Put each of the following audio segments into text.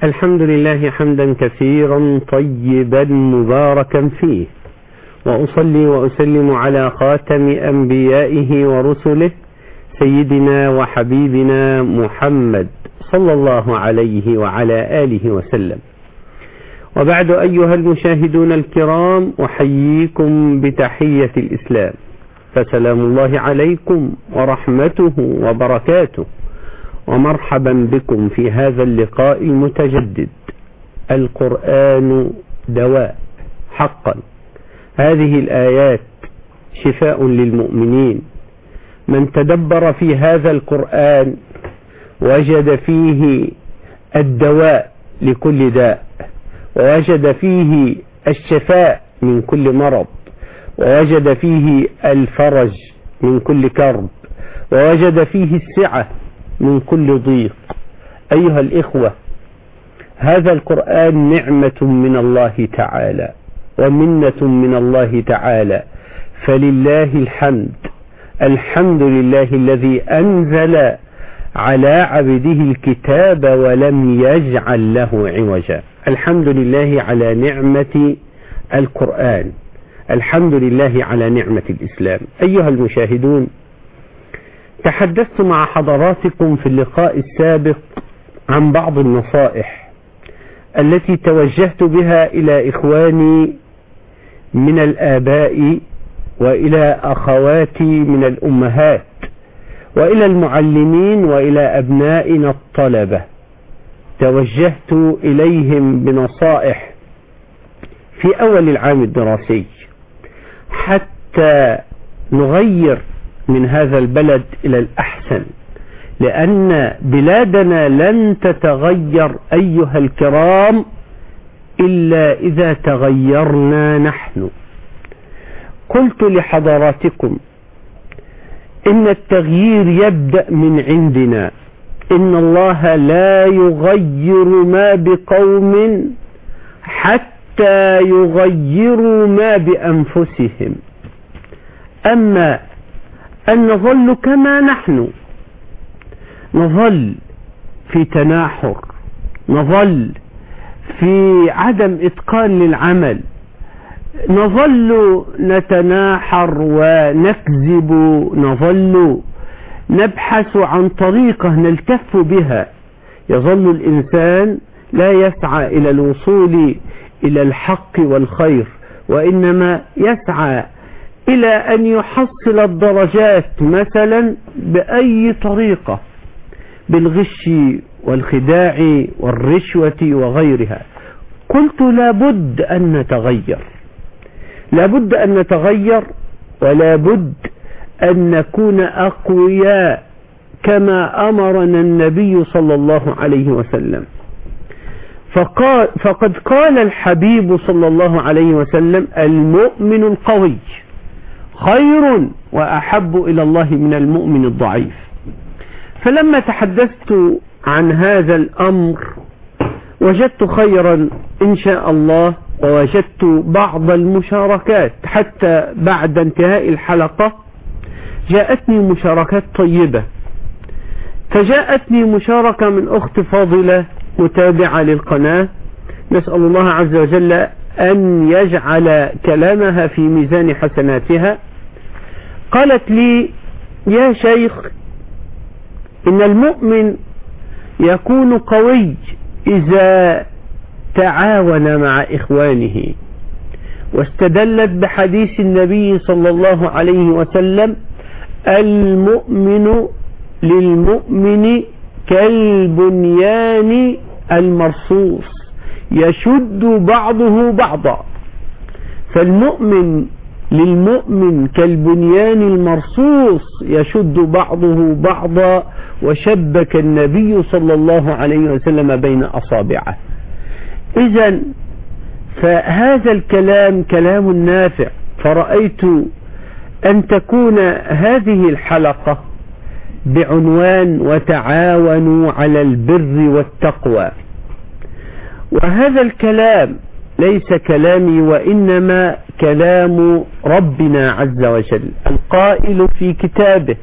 الحمد لله حمدا كثيرا طيبا مباركا فيه، وأصلي وأسلم على خاتم أنبيائه ورسله سيدنا وحبيبنا محمد صلى الله عليه وعلى آله وسلم. وبعد أيها المشاهدون الكرام، أحييكم بتحية الإسلام، فسلام الله عليكم ورحمته وبركاته، ومرحبا بكم في هذا اللقاء المتجدد. القرآن دواء حقا، هذه الآيات شفاء للمؤمنين. من تدبر في هذا القرآن وجد فيه الدواء لكل داء، ووجد فيه الشفاء من كل مرض، ووجد فيه الفرج من كل كرب، ووجد فيه السعة من كل ضيق. أيها الإخوة، هذا القرآن نعمة من الله تعالى ومنة من الله تعالى، فلله الحمد. الحمد لله الذي أنزل على عبده الكتاب ولم يجعل له عوجا. الحمد لله على نعمة القرآن، الحمد لله على نعمة الإسلام. أيها المشاهدون، تحدثت مع حضراتكم في اللقاء السابق عن بعض النصائح التي توجهت بها إلى إخواني من الآباء، وإلى أخواتي من الأمهات، وإلى المعلمين، وإلى أبنائنا الطلبة. توجهت إليهم بنصائح في أول العام الدراسي حتى نغير من هذا البلد إلى الأحسن، لأن بلادنا لن تتغير أيها الكرام إلا إذا تغيرنا نحن. قلت لحضراتكم إن التغيير يبدأ من عندنا. إن الله لا يغير ما بقوم حتى يغيروا ما بأنفسهم. أما أن نظل كما نحن، نظل في تناحر، نظل في عدم إتقان للعمل، نظل نتناحر ونكذب، نظل نبحث عن طريقة نلتف بها، يظل الإنسان لا يسعى إلى الوصول إلى الحق والخير، وإنما يسعى إلى أن يحصل الدرجات مثلا بأي طريقة، بالغش والخداع والرشوة وغيرها. قلت لابد أن نتغير، لابد أن نتغير، ولابد أن نكون أقوياء كما أمرنا النبي صلى الله عليه وسلم. فقد قال الحبيب صلى الله عليه وسلم: المؤمن القوي خير وأحب إلى الله من المؤمن الضعيف. فلما تحدثت عن هذا الأمر وجدت خيرا إن شاء الله، ووجدت بعض المشاركات حتى بعد انتهاء الحلقة جاءتني مشاركات طيبة. فجاءتني مشاركة من أخت فاضلة متابعة للقناة، نسأل الله عز وجل أن يجعل كلامها في ميزان حسناتها. قالت لي: يا شيخ، إن المؤمن يكون قوي إذا تعاون مع إخوانه، واستدلت بحديث النبي صلى الله عليه وسلم: المؤمن للمؤمن كالبنيان المرصوص يشد بعضه بعضا. فالمؤمن للمؤمن كالبنيان المرصوص يشد بعضه بعضا، وشبك النبي صلى الله عليه وسلم بين أصابعه. إذن فهذا الكلام كلام نافع، فرأيت أن تكون هذه الحلقة بعنوان: وتعاونوا على البر والتقوى. وهذا الكلام ليس كلامي، وإنما كلام ربنا عز وجل القائل في كتابه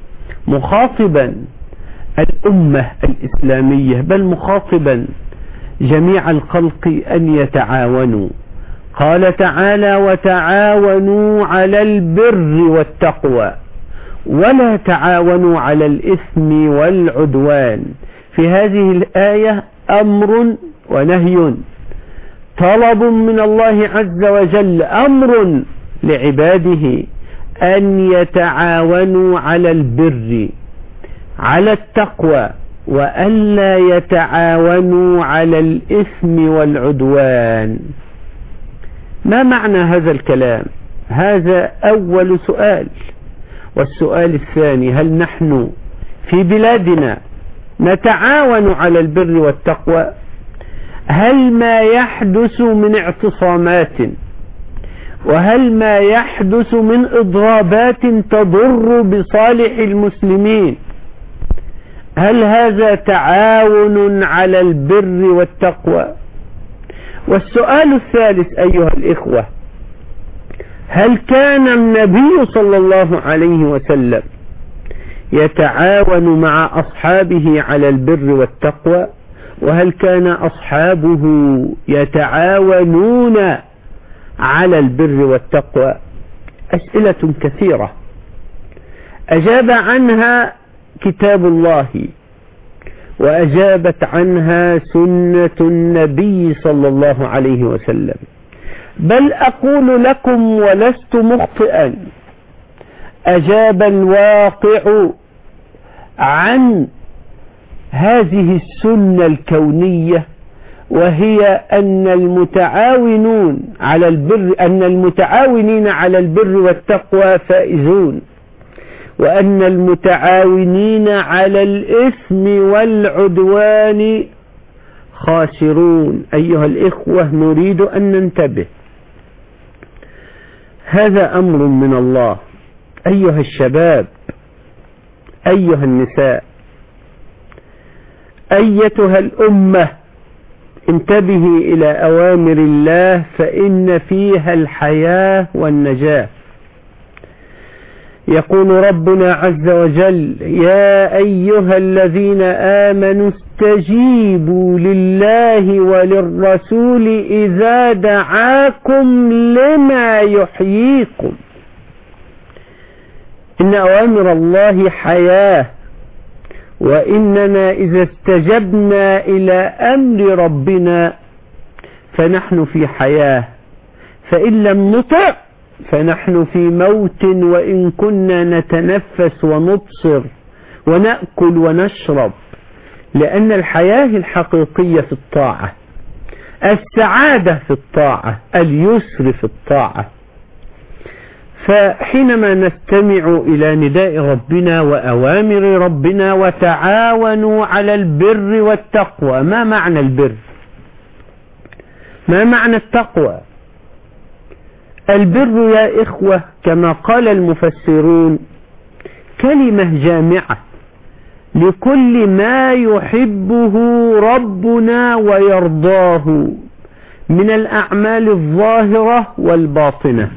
مخاطبا الأمة الإسلامية، بل مخاطبا جميع الخلق أن يتعاونوا. قال تعالى: وتعاونوا على البر والتقوى ولا تعاونوا على الإثم والعدوان. في هذه الآية أمر ونهي، طلب من الله عز وجل، أمر لعباده أن يتعاونوا على البر على التقوى وألا يتعاونوا على الإثم والعدوان. ما معنى هذا الكلام؟ هذا أول سؤال. والسؤال الثاني: هل نحن في بلادنا نتعاون على البر والتقوى؟ هل ما يحدث من اعتصامات وهل ما يحدث من إضرابات تضر بصالح المسلمين هل هذا تعاون على البر والتقوى؟ والسؤال الثالث أيها الإخوة: هل كان النبي صلى الله عليه وسلم يتعاون مع أصحابه على البر والتقوى؟ وهل كان أصحابه يتعاونون على البر والتقوى؟ أسئلة كثيرة أجاب عنها كتاب الله وأجابت عنها سنة النبي صلى الله عليه وسلم. بل أقول لكم ولست مخطئا، أجاب الواقع عن هذه السنة الكونية، وهي أن المتعاونين على البر والتقوى فائزون، وأن المتعاونين على الإثم والعدوان خاسرون. أيها الإخوة، نريد أن ننتبه، هذا أمر من الله. أيها الشباب، أيها النساء، أيتها الأمة، انتبهي إلى أوامر الله فإن فيها الحياة والنجاة. يقول ربنا عز وجل: يا أيها الذين آمنوا استجيبوا لله وللرسول إذا دعاكم لما يحييكم. إن أوامر الله حياة، وإننا إذا استجبنا إلى أمر ربنا فنحن في حياة، فإن لم نطع فنحن في موت، وإن كنا نتنفس ونبصر ونأكل ونشرب، لأن الحياة الحقيقية في الطاعة، السعادة في الطاعة، اليسر في الطاعة. فحينما نستمع إلى نداء ربنا وأوامر ربنا: وتعاونوا على البر والتقوى، ما معنى البر؟ ما معنى التقوى؟ البر يا إخوة كما قال المفسرون كلمة جامعة لكل ما يحبه ربنا ويرضاه من الأعمال الظاهرة والباطنة،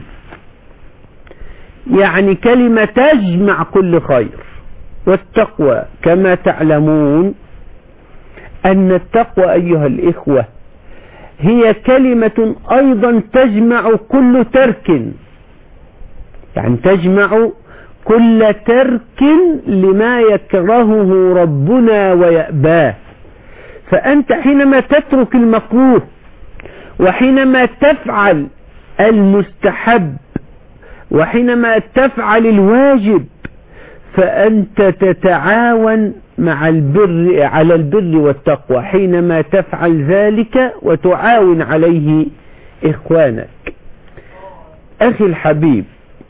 يعني كلمة تجمع كل خير. والتقوى كما تعلمون أن التقوى أيها الإخوة هي كلمة أيضا تجمع كل ترك، يعني تجمع كل ترك لما يكرهه ربنا ويأباه. فأنت حينما تترك المكروه وحينما تفعل المستحب وحينما تفعل الواجب فأنت تتعاون مع البر على البر والتقوى حينما تفعل ذلك وتعاون عليه إخوانك. أخي الحبيب،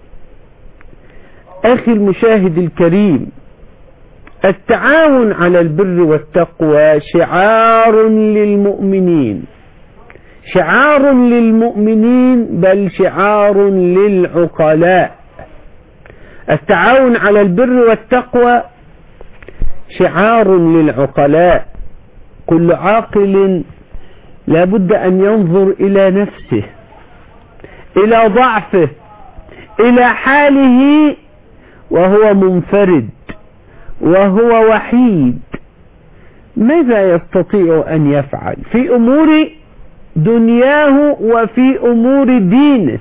أخي المشاهد الكريم، التعاون على البر والتقوى شعار للمؤمنين، شعار للمؤمنين، بل شعار للعقلاء. التعاون على البر والتقوى شعار للعقلاء. كل عاقل لا بد أن ينظر إلى نفسه، إلى ضعفه، إلى حاله وهو منفرد وهو وحيد ماذا يستطيع أن يفعل في أمور دنياه وفي أمور دينه؟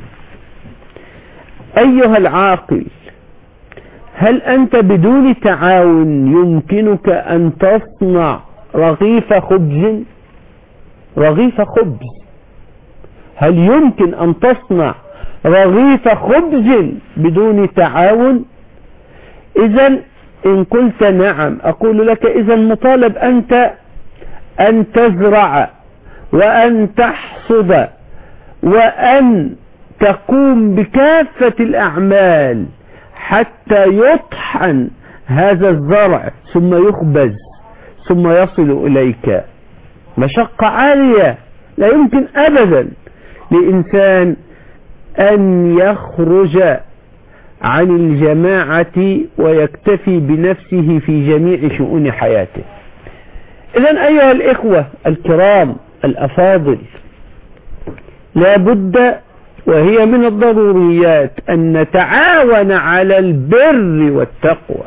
أيها العاقل، هل أنت بدون تعاون يمكنك أن تصنع رغيف خبز؟ رغيف خبز، هل يمكن أن تصنع رغيف خبز بدون تعاون؟ إذن إن قلت نعم أقول لك إذن مطالب أنت أن تزرع وأن تحصد وأن تقوم بكافة الأعمال حتى يطحن هذا الزرع ثم يخبز ثم يصل إليك. مشقة عالية، لا يمكن أبدا لإنسان أن يخرج عن الجماعة ويكتفي بنفسه في جميع شؤون حياته. إذن أيها الإخوة الكرام الأفاضل، لا بد وهي من الضروريات أن نتعاون على البر والتقوى،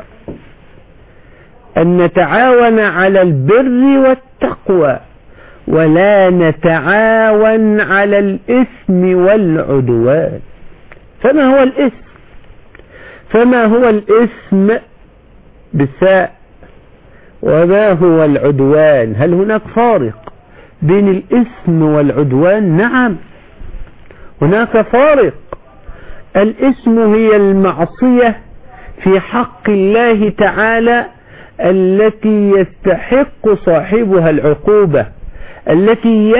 أن نتعاون على البر والتقوى، ولا نتعاون على الإثم والعدوان. فما هو الإثم؟ فما هو الإثم بالساء؟ وما هو العدوان؟ هل هناك فارق بين الإثم والعدوان؟ نعم هناك فارق. الإثم هي المعصية في حق الله تعالى التي يستحق صاحبها العقوبة، التي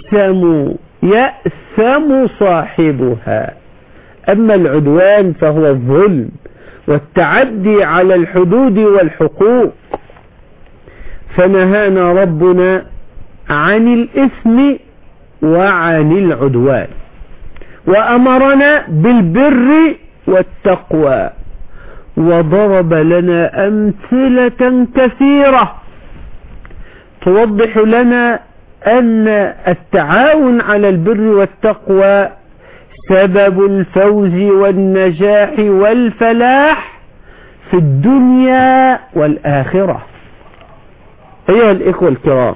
يأثم صاحبها. أما العدوان فهو الظلم والتعدي على الحدود والحقوق. فنهانا ربنا عن الإثم وعن العدوان، وأمرنا بالبر والتقوى، وضرب لنا أمثلة كثيرة توضح لنا أن التعاون على البر والتقوى سبب الفوز والنجاح والفلاح في الدنيا والآخرة. أيها الإخوة الكرام،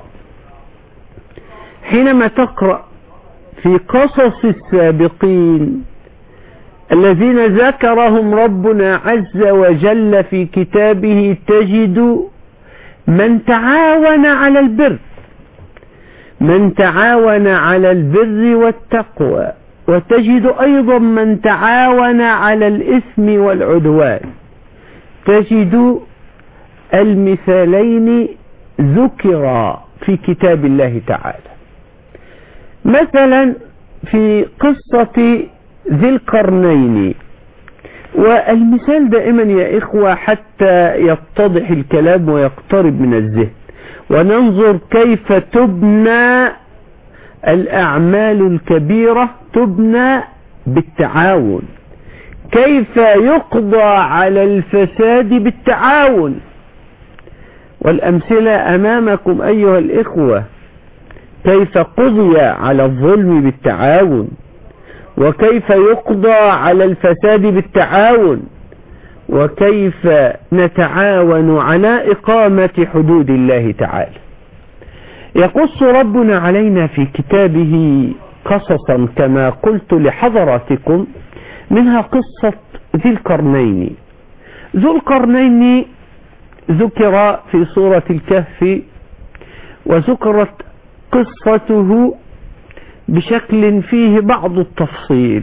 حينما تقرأ في قصص السابقين الذين ذكرهم ربنا عز وجل في كتابه تجد من تعاون على البر، من تعاون على البر والتقوى، وتجد أيضا من تعاون على الإثم والعدوان. تجد المثالين ذكرا في كتاب الله تعالى. مثلا في قصة ذي القرنين، والمثال دائما يا إخوة حتى يتضح الكلام ويقترب من الذهن، وننظر كيف تبنى الأعمال الكبيرة، تبنى بالتعاون، كيف يقضى على الفساد بالتعاون. والأمثلة أمامكم أيها الإخوة، كيف قضي على الظلم بالتعاون، وكيف يقضى على الفساد بالتعاون، وكيف نتعاون على إقامة حدود الله تعالى. يقص ربنا علينا في كتابه قصصا كما قلت لحضراتكم، منها قصة ذي القرنين. ذو القرنين ذكر في سورة الكهف، وذكرت قصته بشكل فيه بعض التفصيل.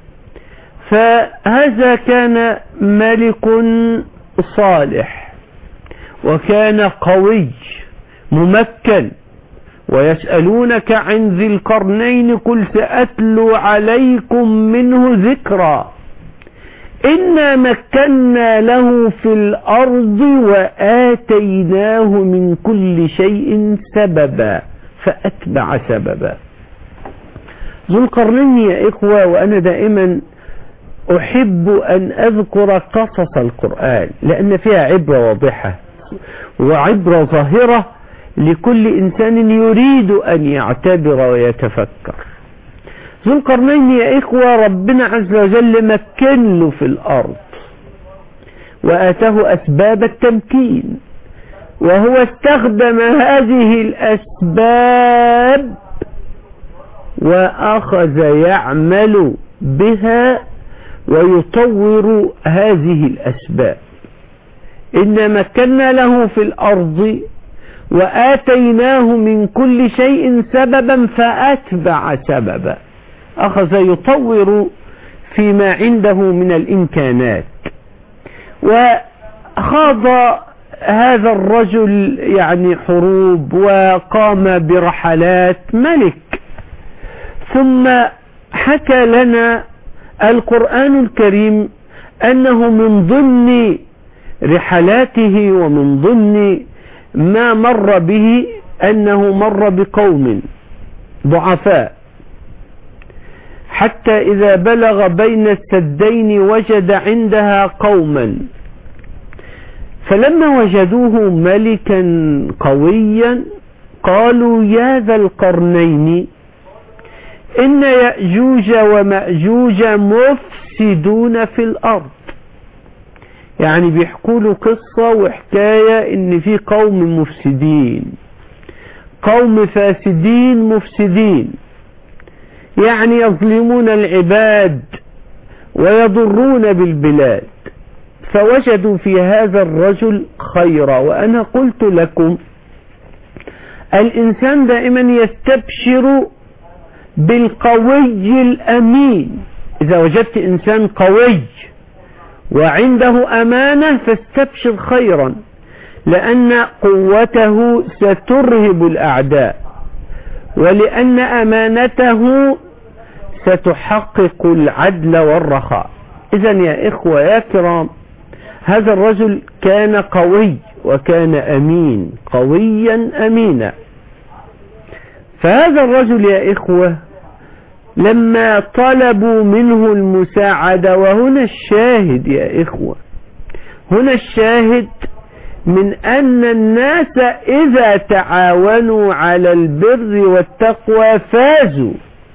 فهذا كان ملك صالح، وكان قوي ممكن. ويسألونك عن ذي القرنين قل سأتلو عليكم منه ذكرا إنا مكنا له في الأرض وآتيناه من كل شيء سببا فأتبع سببا. ذو القرنين يا إخوة، وأنا دائما أحب أن أذكر قصص القرآن لأن فيها عبرة واضحة وعبرة ظاهرة لكل إنسان يريد أن يعتبر ويتفكر. ذو القرنين يا إخوة ربنا عز وجل مكن له في الأرض وآتاه أسباب التمكين، وهو استخدم هذه الأسباب وأخذ يعمل بها ويطور هذه الأسباب. إن مكنا له في الأرض وآتيناه من كل شيء سببا فأتبع سببا، أخذ يطور فيما عنده من الإمكانات. وخاض هذا الرجل يعني حروب وقام برحلات ملك. ثم حكى لنا القرآن الكريم أنه من ضمن رحلاته ومن ضمن ما مر به أنه مر بقوم ضعفاء، حتى إذا بلغ بين السدين وجد عندها قوما، فلما وجدوه ملكا قويا قالوا يا ذا القرنين إن يأجوج ومأجوج مفسدون في الأرض. يعني بيحكوا له قصة وحكاية إن في قوم مفسدين، قوم فاسدين مفسدين، يعني يظلمون العباد ويضرون بالبلاد. فوجدوا في هذا الرجل خيرا. وأنا قلت لكم الإنسان دائما يستبشر بالقوي الأمين. إذا وجدت إنسان قوي وعنده أمانة فاستبشر خيرا، لأن قوته سترهب الأعداء، ولأن أمانته ستحقق العدل والرخاء. إذن يا إخوة يا كرام، هذا الرجل كان قوي وكان أمين، قويا أمينا. فهذا الرجل يا إخوة لما طلبوا منه المساعدة، وهنا الشاهد يا إخوة، هنا الشاهد من أن الناس إذا تعاونوا على البر والتقوى فازوا.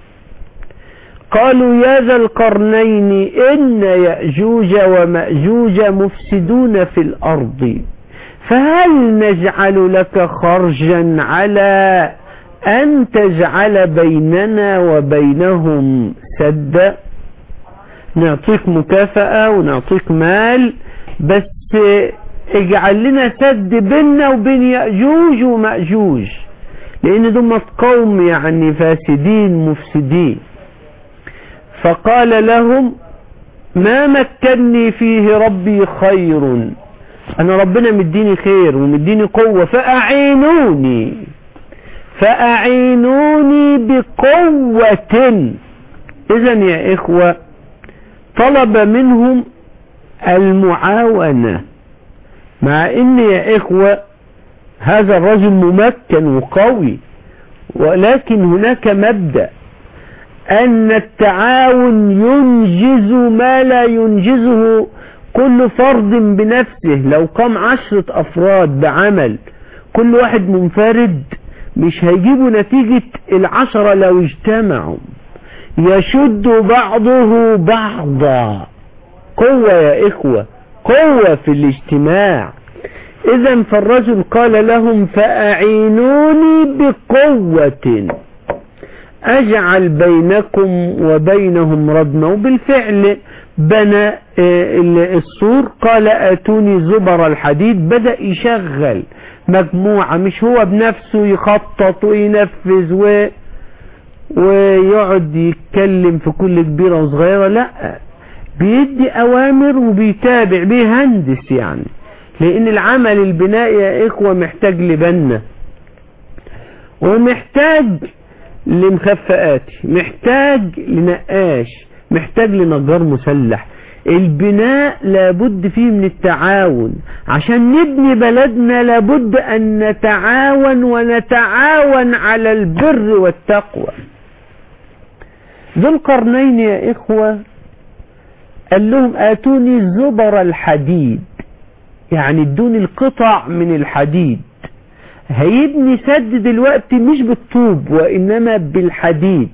قالوا يا ذا القرنين إن يأجوج ومأجوج مفسدون في الأرض فهل نجعل لك خرجا على أن تجعل بيننا وبينهم سدا؟ نعطيك مكافأة ونعطيك مال، بس اجعل لنا سد بيننا وبين يأجوج ومأجوج، لأن دول قوم يعني فاسدين مفسدين. فقال لهم ما مكنني فيه ربي خير، أنا ربنا مديني خير ومديني قوة، فأعينوني بقوة. إذن يا إخوة طلب منهم المعاونة، مع إن يا إخوة هذا الرجل ممكن وقوي، ولكن هناك مبدأ أن التعاون ينجز ما لا ينجزه كل فرد بنفسه. لو قام 10 أفراد بعمل كل واحد منفرد مش هيجيبوا نتيجة 10 لو اجتمعوا. يشد بعضه بعضا. قوة يا إخوة، قوة في الاجتماع. إذن فالرجل قال لهم فأعينوني بقوة أجعل بينكم وبينهم ردما. وبالفعل بنى السور. قال آتوني زبر الحديد. بدأ يشغل مجموعة، مش هو بنفسه يخطط وينفذ ويقعد يتكلم في كل كبيرة وصغيرة، لا، بيدي أوامر وبيتابع، بيهندس يعني. لأن العمل البنائي يا إخوة محتاج لبنة، ومحتاج لمخفئاتي، محتاج لنقاش، محتاج لنجار مسلح. البناء لابد فيه من التعاون. عشان نبني بلدنا لابد أن نتعاون ونتعاون على البر والتقوى. ذو القرنين يا إخوة قال لهم آتوني زبر الحديد، يعني ادوني القطع من الحديد. هيبني سد دلوقتي مش بالطوب وإنما بالحديد،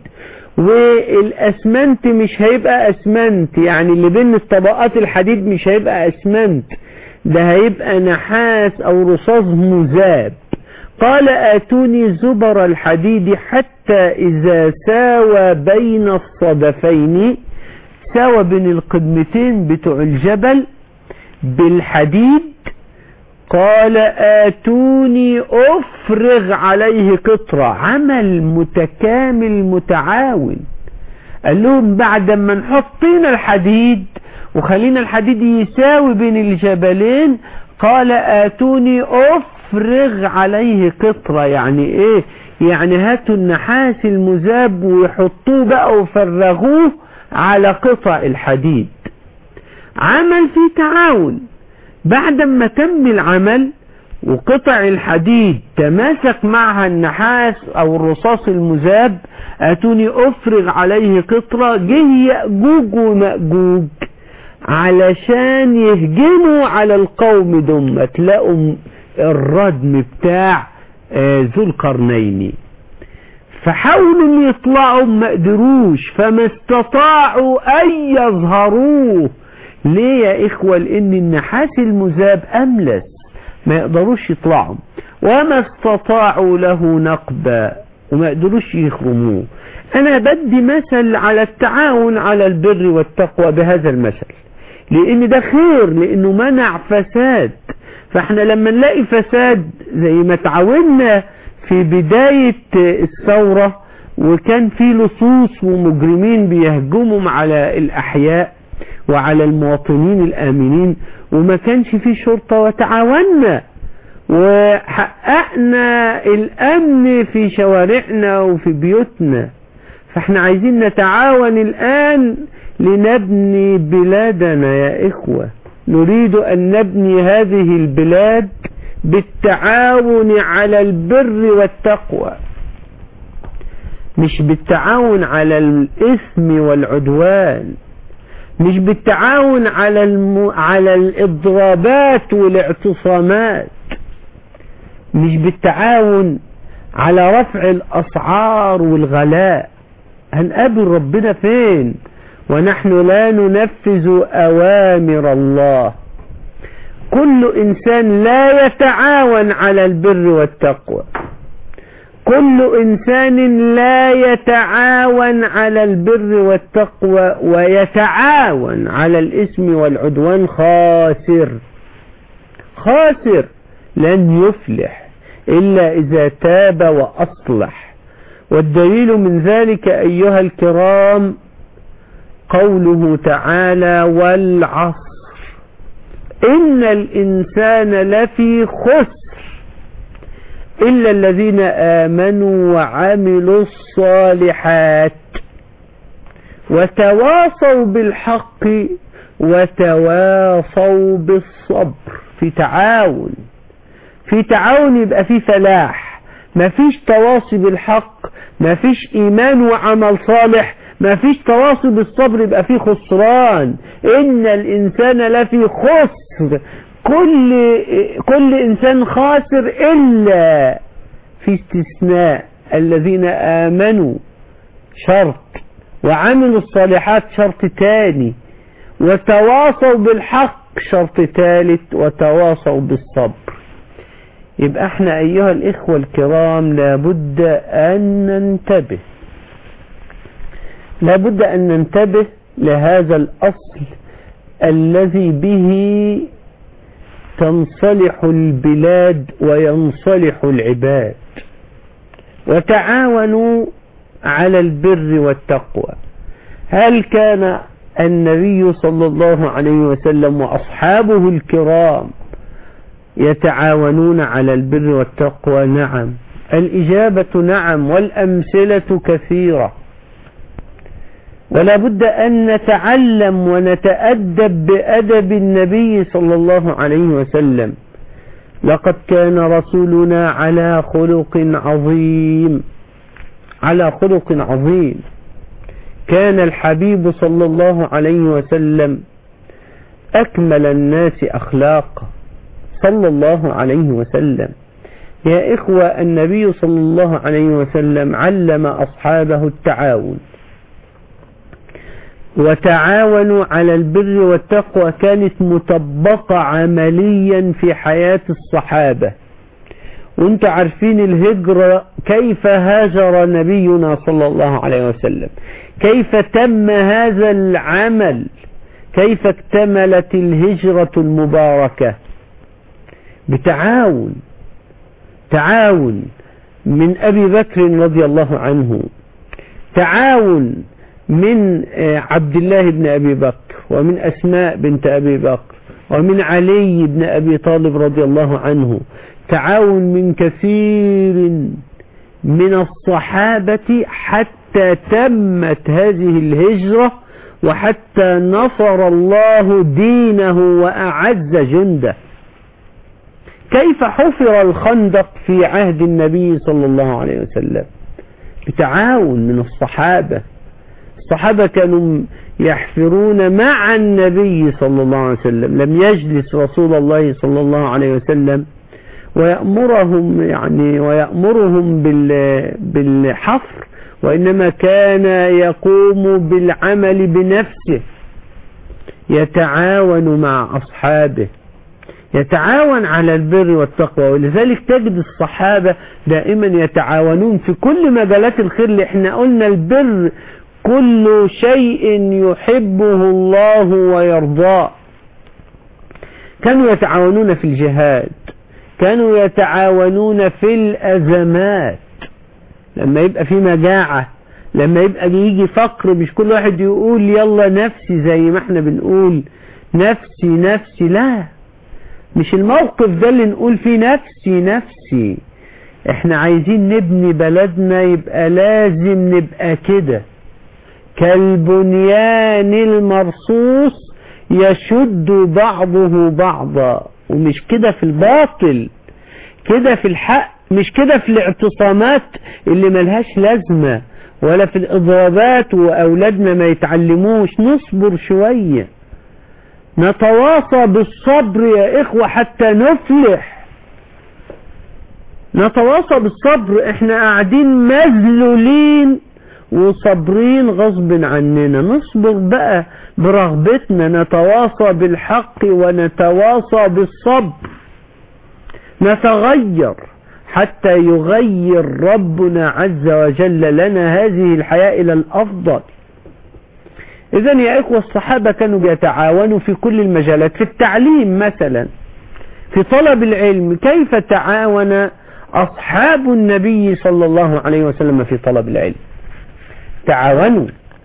والأسمنت مش هيبقى أسمنت، يعني اللي بين طبقات الحديد مش هيبقى أسمنت، ده هيبقى نحاس أو رصاص مذاب. قال آتوني زبر الحديد حتى إذا ساوى بين الصدفين، ساوى بين القدمتين بتوع الجبل بالحديد، قال آتوني أفرغ عليه قطرة. عمل متكامل متعاون. قال لهم بعد ما نحطينا الحديد وخلينا الحديد يساوي بين الجبلين، قال آتوني أفرغ عليه قطرة. يعني ايه؟ يعني هاتوا النحاس المذاب ويحطوه بقى وفرغوه على قطع الحديد. عمل فيه تعاون. بعد ما تم العمل وقطع الحديد تماسك معها النحاس او الرصاص المذاب، اتوني افرغ عليه قطرة. جه يأجوج ومأجوج علشان يهجموا على القوم دول، تلاقوا الردم بتاع ذو القرنين. فحاولوا يطلعوا ما قدروش، فما استطاعوا ان يظهروه. ليه يا اخوة؟ لان النحاس المذاب املس، ما يقدروش يطلعوا، وما استطاعوا له نقبا، وما قدروش يخرموه. انا بدي مثل على التعاون على البر والتقوى بهذا المثل، لان ده خير، لانه منع فساد. فاحنا لما نلاقي فساد زي ما تعاوننا في بداية الثورة، وكان في لصوص ومجرمين بيهجموا على الأحياء وعلى المواطنين الآمنين، وما كانش في شرطة، وتعاوننا وحققنا الأمن في شوارعنا وفي بيوتنا. فاحنا عايزين نتعاون الآن لنبني بلادنا يا إخوة. نريد أن نبني هذه البلاد بالتعاون على البر والتقوى، مش بالتعاون على الإثم والعدوان، مش بالتعاون على الإضرابات والاعتصامات، مش بالتعاون على رفع الأسعار والغلاء. هنقابل ربنا فين ونحن لا ننفذ أوامر الله؟ كل إنسان لا يتعاون على البر والتقوى، كل إنسان لا يتعاون على البر والتقوى ويتعاون على الإثم والعدوان خاسر، خاسر، لن يفلح إلا إذا تاب وأصلح. والدليل من ذلك أيها الكرام قوله تعالى: والعصر إن الإنسان لفي خسر إلا الذين آمنوا وعملوا الصالحات وتواصوا بالحق وتواصوا بالصبر. في تعاون، في تعاون يبقى في فلاح. ما فيش تواصي بالحق، ما فيش إيمان وعمل صالح، ما فيش تواصي بالصبر، يبقى في خسران. إن الإنسان لفي خسر، كل إنسان خاسر إلا في استثناء الذين آمنوا شرط، وعملوا الصالحات شرط تاني، وتواصوا بالحق شرط ثالث، وتواصوا بالصبر. يبقى احنا أيها الإخوة الكرام لابد أن ننتبه، لابد أن ننتبه لهذا الأصل الذي به تنصلح البلاد وينصلح العباد. وتعاونوا على البر والتقوى. هل كان النبي صلى الله عليه وسلم وأصحابه الكرام يتعاونون على البر والتقوى؟ نعم. الإجابة نعم، والأمثلة كثيرة. ولا بد أن نتعلم ونتأدب بأدب النبي صلى الله عليه وسلم. لقد كان رسولنا على خلق عظيم، على خلق عظيم. كان الحبيب صلى الله عليه وسلم أكمل الناس أخلاقا صلى الله عليه وسلم. يا إخوة، النبي صلى الله عليه وسلم علم أصحابه التعاون، وتعاونوا على البر والتقوى كانت مطبقة عمليا في حياة الصحابة. وانت عارفين الهجرة كيف هاجر نبينا صلى الله عليه وسلم، كيف تم هذا العمل، كيف اكتملت الهجرة المباركة بتعاون، تعاون من أبي بكر رضي الله عنه، تعاون من عبد الله بن أبي بكر، ومن أسماء بنت أبي بكر، ومن علي بن أبي طالب رضي الله عنه، تعاون من كثير من الصحابة حتى تمت هذه الهجرة، وحتى نصر الله دينه وأعز جنده. كيف حفر الخندق في عهد النبي صلى الله عليه وسلم؟ بتعاون من الصحابة. الصحابة كانوا يحفرون مع النبي صلى الله عليه وسلم، لم يجلس رسول الله صلى الله عليه وسلم ويأمرهم بالحفر، وإنما كان يقوم بالعمل بنفسه، يتعاون مع أصحابه، يتعاون على البر والتقوى. ولذلك تجد الصحابة دائما يتعاونون في كل مجالات الخير، اللي احنا قلنا البر كل شيء يحبه الله ويرضاه. كانوا يتعاونون في الجهاد، كانوا يتعاونون في الأزمات، لما يبقى في مجاعة، لما يبقى يجي فقر، مش كل واحد يقول يلا نفسي زي ما احنا بنقول نفسي نفسي، لا، مش الموقف ده اللي نقول فيه نفسي نفسي. احنا عايزين نبني بلدنا، يبقى لازم نبقى كده كالبنيان المرصوص يشد بعضه بعضا، ومش كده في الباطل، كده في الحق، مش كده في الاعتصامات اللي ملهاش لازمة، ولا في الإضرابات وأولادنا ما يتعلموش. نصبر شوية، نتواصى بالصبر يا إخوة حتى نفلح، نتواصى بالصبر. احنا قاعدين مذلولين وصبرين غصب عننا، نصبر بقى برغبتنا، نتواصى بالحق ونتواصى بالصبر، نتغير حتى يغير ربنا عز وجل لنا هذه الحياة إلى الأفضل. إذن يا إخوة الصحابة كانوا بيتعاونوا في كل المجالات. في التعليم مثلا، في طلب العلم، كيف تعاون أصحاب النبي صلى الله عليه وسلم في طلب العلم؟ تعاونوا.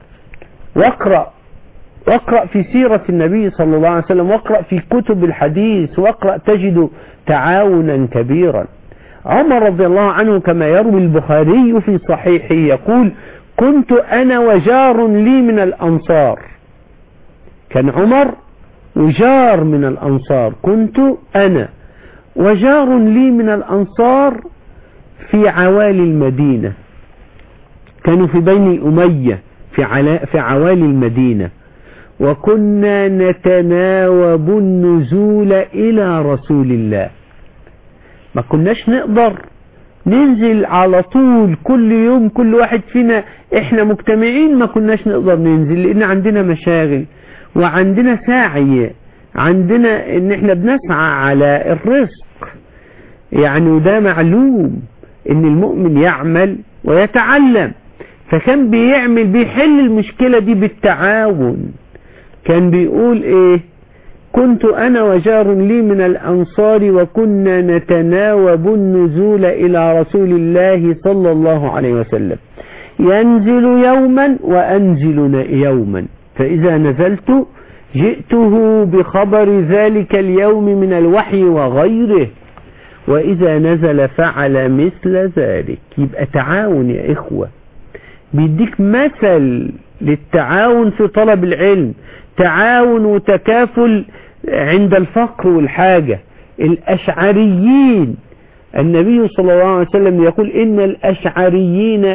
واقرأ في سيرة النبي صلى الله عليه وسلم، واقرأ في كتب الحديث، واقرأ تجد تعاونا كبيرا. عمر رضي الله عنه كما يروي البخاري في صحيحه يقول: كنت أنا وجار لي من الأنصار. كان عمر وجار من الأنصار، كنت أنا وجار لي من الأنصار في عوالي المدينة، كانوا في بني أمية في عوالي المدينة، وكنا نتناوب النزول إلى رسول الله. ما كناش نقدر ننزل على طول كل يوم، كل واحد فينا احنا مجتمعين، ما كناش نقدر ننزل لان عندنا مشاغل وعندنا ساعي، عندنا ان احنا بنسعى على الرزق يعني، وده معلوم ان المؤمن يعمل ويتعلم. فكان بيحل المشكلة دي بالتعاون. كان بيقول ايه: كنت أنا وجار لي من الأنصار وكنا نتناوب النزول إلى رسول الله صلى الله عليه وسلم، ينزل يوما وأنزل يوما، فإذا نزلت جئته بخبر ذلك اليوم من الوحي وغيره، وإذا نزل فعل مثل ذلك. يبقى تعاون يا إخوة، بيديك مثل للتعاون في طلب العلم، تعاون وتكافل عند الفقر والحاجة. الأشعريين، النبي صلى الله عليه وسلم يقول: إن الأشعريين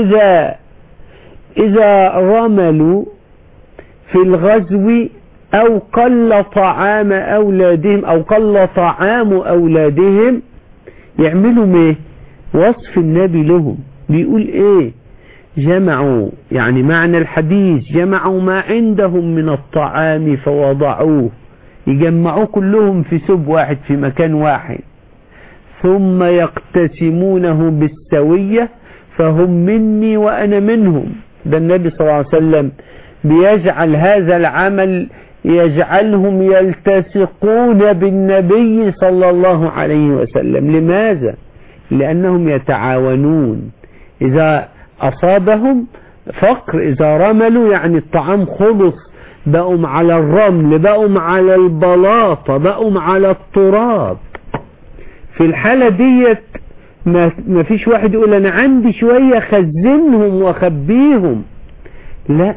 إذا رملوا في الغزو أو قل طعام أولادهم يعملوا ايه؟ وصف النبي لهم بيقول ايه؟ جمعوا، يعني معنى الحديث جمعوا ما عندهم من الطعام فوضعوه، يجمعوا كلهم في سب واحد في مكان واحد، ثم يقتسمونه بالسوية، فهم مني وأنا منهم. ده النبي صلى الله عليه وسلم بيجعل هذا العمل يجعلهم يلتصقون بالنبي صلى الله عليه وسلم. لماذا؟ لأنهم يتعاونون، إذا أصابهم فقر، إذا رملوا يعني الطعام خلص، بقوا على الرمل، بقوا على البلاطة، بقوا على التراب، في الحالة ديت ما فيش واحد يقول أنا عندي شوية خزنهم وخبيهم، لا،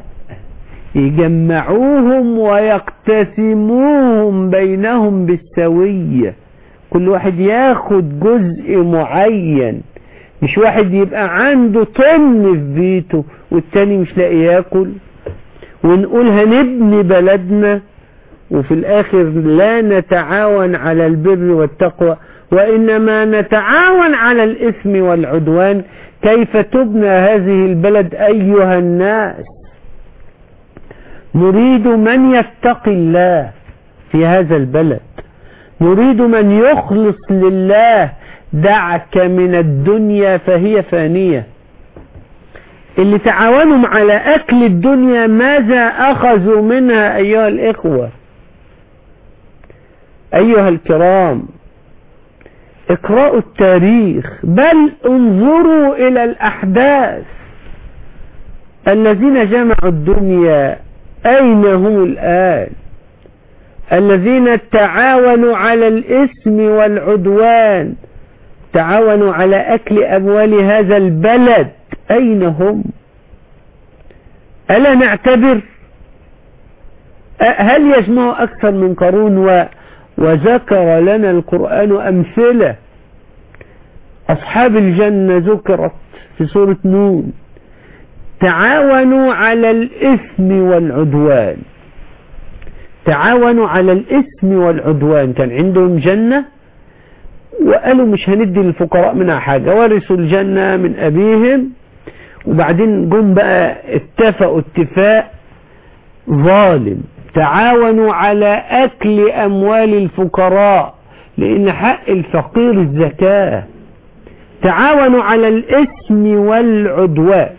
يجمعوهم ويقتسموهم بينهم بالسوية، كل واحد ياخد جزء معين، مش واحد يبقى عنده طن في بيته والتاني مش لاقي ياكل، ونقول هنبني بلدنا وفي الآخر لا نتعاون على البر والتقوى، وإنما نتعاون على الإثم والعدوان. كيف تبنى هذه البلد أيها الناس؟ نريد من يتقي الله في هذا البلد، نريد من يخلص لله. دعك من الدنيا فهي فانية. اللي تعاونوا على أكل الدنيا ماذا أخذوا منها أيها الإخوة؟ أيها الكرام، اقرأوا التاريخ، بل انظروا إلى الأحداث. الذين جمعوا الدنيا أين هم الآن؟ الذين تعاونوا على الإثم والعدوان، تعاونوا على أكل أموال هذا البلد، أين هم؟ ألا نعتبر؟ هل يجمع أكثر من قارون؟ وذكر لنا القرآن أمثلة. أصحاب الجنة ذكرت في سورة نون، تعاونوا على الإثم والعدوان، تعاونوا على الإثم والعدوان. كان عندهم جنة وقالوا مش هندي للفقراء منها حاجة، ورثوا الجنة من أبيهم، وبعدين جم بقى اتفقوا اتفاق ظالم، تعاونوا على أكل أموال الفقراء لأن حق الفقير الزكاة، تعاونوا على الإثم والعدوان.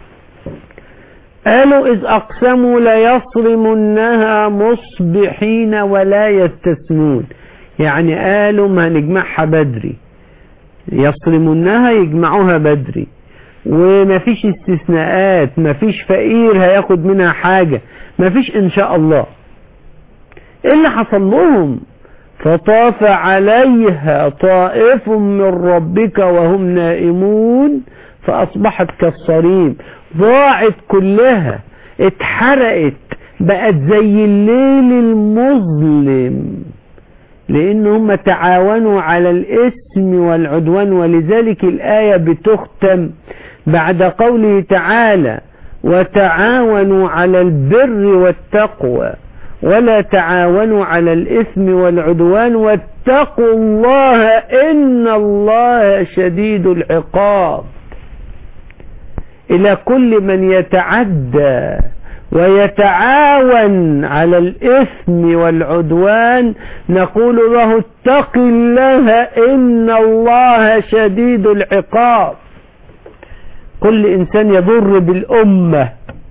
قالوا إذ أقسموا ليصرمنها مصبحين ولا يستثنون، يعني قالوا ما نجمعها بدري، يصرمنها يجمعوها بدري، وما فيش استثناءات، ما فيش فقير هياخد منها حاجة، ما فيش إن شاء الله. إيه اللي حصل لهم؟ فطاف عليها طائف من ربك وهم نائمون فأصبحت كالصريم، ضاعت كلها، اتحرقت، بقت زي الليل المظلم، لأنهم تعاونوا على الإثم والعدوان. ولذلك الآية بتختم بعد قوله تعالى وتعاونوا على البر والتقوى ولا تعاونوا على الإثم والعدوان واتقوا الله إن الله شديد العقاب. إلى كل من يتعدى ويتعاون على الإثم والعدوان نقول له اتق الله إن الله شديد العقاب. كل إنسان يضر بالأمة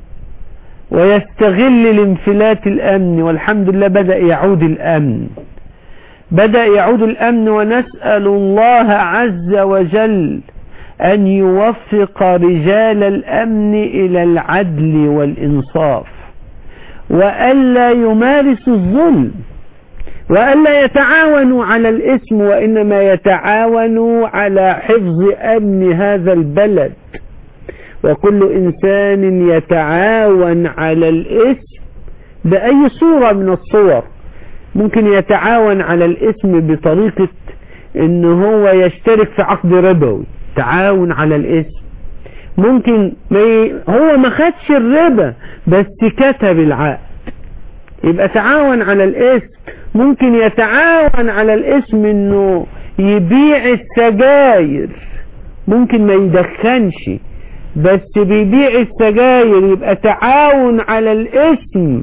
ويستغل الانفلات الأمن، والحمد لله بدأ يعود الأمن، بدأ يعود الأمن، ونسأل الله عز وجل أن يوفق رجال الأمن إلى العدل والإنصاف، وألا يمارسوا الظلم، وألا يتعاونوا على الإثم، وإنما يتعاونوا على حفظ أمن هذا البلد. وكل إنسان يتعاون على الإثم بأي صورة من الصور، ممكن يتعاون على الإثم بطريقة إنه هو يشترك في عقد ربوي، تعاون على الإثم. ممكن هو ما خدش الربا بس كتب العقد، يبقى تعاون على الإثم. ممكن يتعاون على الإثم إنه يبيع السجاير، ممكن ما يدخنش بس بيبيع السجاير يبقى تعاون على الإثم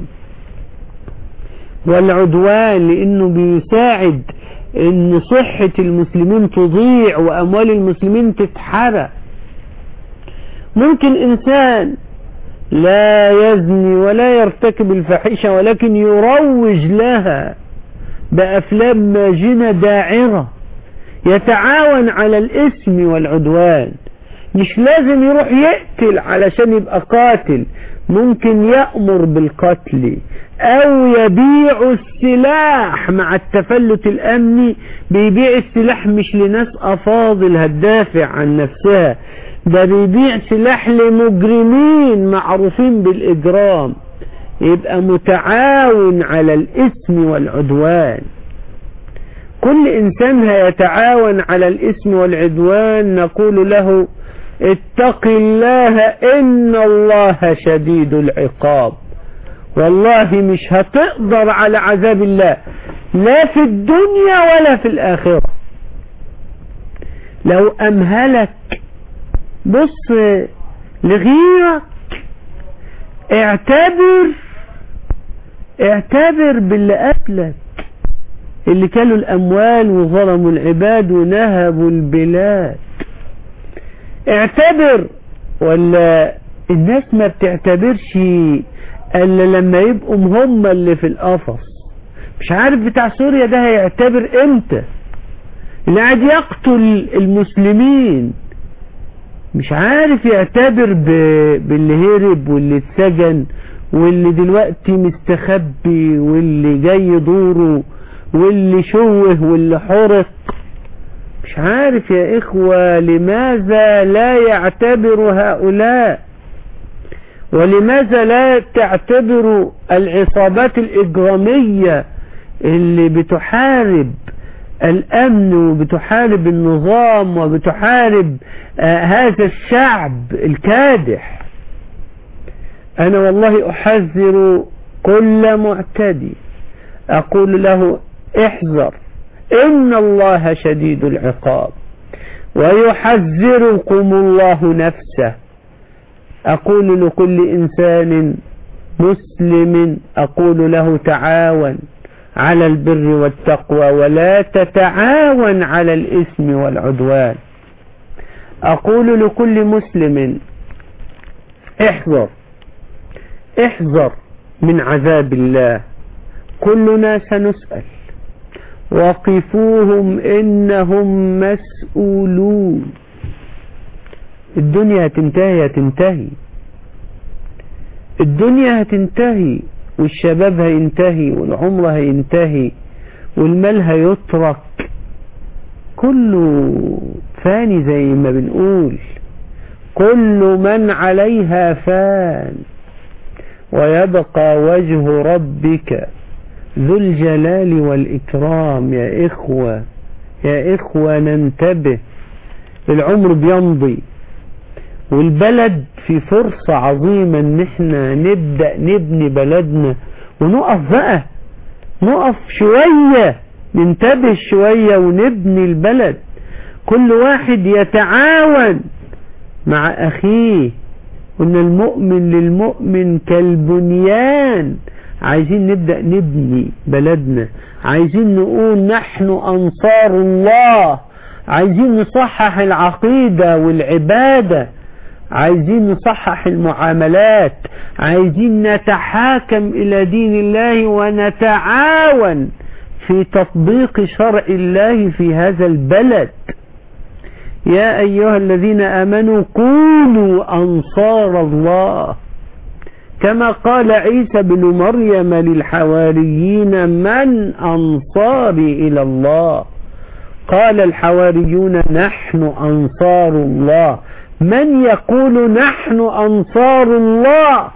والعدوان، لأنه بيساعد ان صحة المسلمين تضيع واموال المسلمين تتحرق. ممكن انسان لا يزني ولا يرتكب الفاحشة ولكن يروج لها بأفلام ماجنة داعرة، يتعاون على الإثم والعدوان. مش لازم يروح يقتل علشان يبقى قاتل، ممكن يأمر بالقتل او يبيع السلاح مع التفلت الامني. بيبيع السلاح مش لناس افاضل هتدافع عن نفسها، ده بيبيع سلاح لمجرمين معروفين بالاجرام، يبقى متعاون على الاثم والعدوان. كل انسان هيتعاون على الاثم والعدوان نقول له اتق الله ان الله شديد العقاب. والله مش هتقدر على عذاب الله لا في الدنيا ولا في الآخرة. لو أمهلك بص لغيرك، اعتبر باللي قتلك، اللي كانوا الأموال وظلموا العباد ونهبوا البلاد. اعتبر، ولا الناس ما بتعتبرش الا لما يبقوا هم اللي في القفص. مش عارف بتاع سوريا ده هيعتبر امتى، اللي قاعد يقتل المسلمين مش عارف يعتبر باللي هرب واللي اتسجن واللي دلوقتي مستخبي واللي جاي دوره واللي شوه واللي حرق. مش عارف يا إخوة لماذا لا يعتبر هؤلاء، ولماذا لا تعتبر العصابات الإجرامية اللي بتحارب الأمن وبتحارب النظام وبتحارب هذا الشعب الكادح. أنا والله أحذر كل معتدي، أقول له احذر إن الله شديد العقاب، ويحذركم الله نفسه. أقول لكل إنسان مسلم أقول له تعاون على البر والتقوى ولا تتعاون على الإثم والعدوان. أقول لكل مسلم احذر من عذاب الله، كلنا سنسأل، وقفوهم إنهم مسؤولون. الدنيا هتنتهي، الدنيا هتنتهي، والشباب هينتهي، والعمر هينتهي، والمال هيترك، كله فاني زي ما بنقول، كل من عليها فان، ويبقى وجه ربك ذو الجلال والإكرام. يا إخوة ننتبه، العمر بيمضي، والبلد في فرصة عظيمة ان احنا نبدأ نبني بلدنا، ونقف بقى، نقف شوية، ننتبه شوية ونبني البلد. كل واحد يتعاون مع أخيه، وإن المؤمن للمؤمن كالبنيان. عايزين نبدأ نبني بلدنا، عايزين نقول نحن أنصار الله، عايزين نصحح العقيدة والعبادة، عايزين نصحح المعاملات، عايزين نتحاكم إلى دين الله ونتعاون في تطبيق شرع الله في هذا البلد. يا أيها الذين آمنوا كونوا أنصار الله، كما قال عيسى بن مريم للحواريين من أنصاري إلى الله؟ قال الحواريون نحن أنصار الله. من يقول نحن أنصار الله؟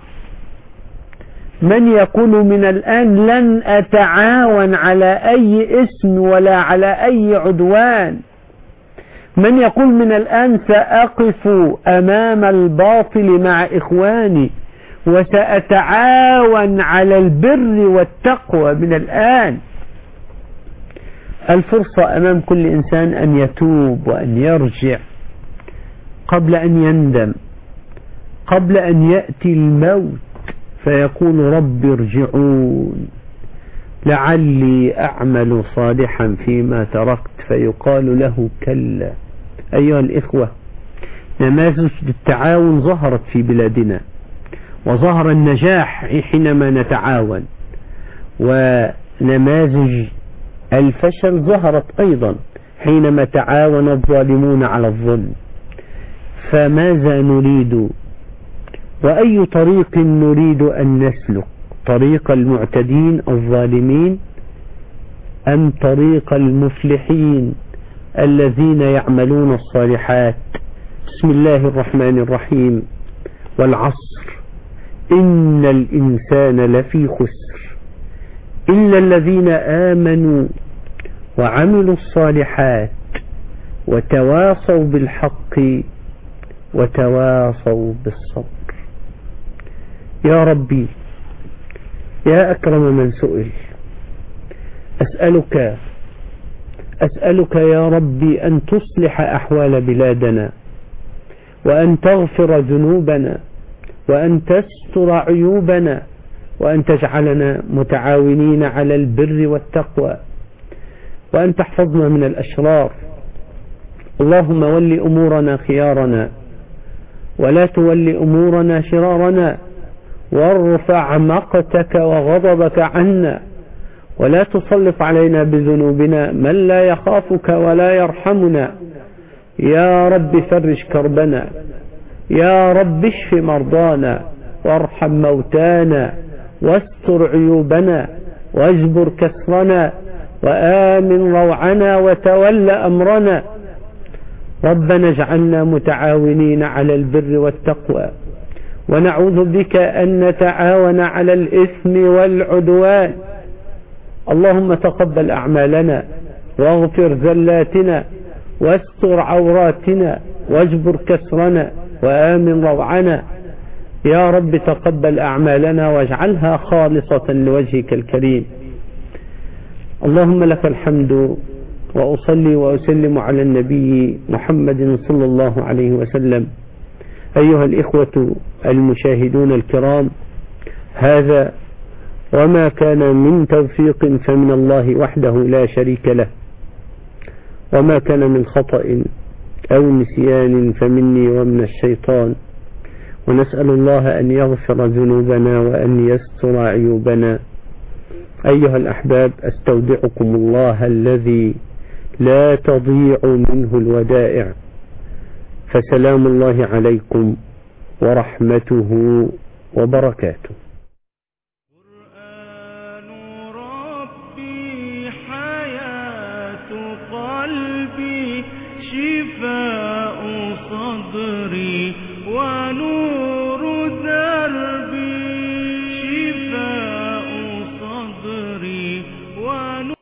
من يقول من الآن لن أتعاون على أي اسم ولا على أي عدوان؟ من يقول من الآن سأقف أمام الباطل مع إخواني وسأتعاون على البر والتقوى من الآن؟ الفرصة أمام كل إنسان أن يتوب وأن يرجع قبل أن يندم. قبل أن يأتي الموت فيقول رب ارجعون لعلي أعمل صالحا فيما تركت، فيقال له كلا. أيها الإخوة، نماذج التعاون ظهرت في بلادنا، وظهر النجاح حينما نتعاون، ونماذج الفشل ظهرت أيضا حينما تعاون الظالمون على الظلم. فماذا نريد وأي طريق نريد أن نسلك؟ طريق المعتدين الظالمين أم طريق المفلحين الذين يعملون الصالحات؟ بسم الله الرحمن الرحيم. والعصر إن الإنسان لفي خسر إلا الذين آمنوا وعملوا الصالحات وتواصوا بالحق وتواصوا بالصبر. يا ربي يا أكرم من سئل، أسألك يا ربي أن تصلح أحوال بلادنا، وأن تغفر ذنوبنا، وأن تستر عيوبنا، وأن تجعلنا متعاونين على البر والتقوى، وأن تحفظنا من الأشرار. اللهم ول أمورنا خيارنا، ولا تول أمورنا شرارنا، وارفع مقتك وغضبك عنا، ولا تسلط علينا بذنوبنا من لا يخافك ولا يرحمنا. يا رب فرج كربنا، يا رب اشف مرضانا، وارحم موتانا، واستر عيوبنا، واجبر كسرنا، وآمن روعنا، وتول أمرنا. ربنا اجعلنا متعاونين على البر والتقوى، ونعوذ بك أن نتعاون على الإثم والعدوان. اللهم تقبل أعمالنا، واغفر زلاتنا، واستر عوراتنا، واجبر كسرنا، وآمن روعنا. يا رب تقبل أعمالنا واجعلها خالصة لوجهك الكريم. اللهم لك الحمد، وأصلي وأسلم على النبي محمد صلى الله عليه وسلم. أيها الإخوة المشاهدون الكرام، هذا وما كان من توفيق فمن الله وحده لا شريك له، وما كان من خطأ أو نسيان فمني ومن الشيطان. ونسأل الله أن يغفر ذنوبنا وأن يستر عيوبنا. أيها الأحباب، أستودعكم الله الذي لا تضيع منه الودائع، فسلام الله عليكم ورحمته وبركاته. قرآن ربي حياة قلبي شفاء